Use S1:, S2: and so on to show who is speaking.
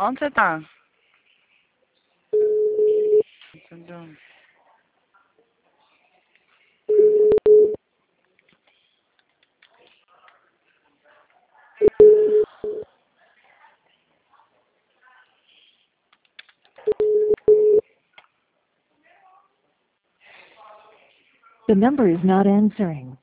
S1: Onse ta? Sundong.
S2: The number is not answering.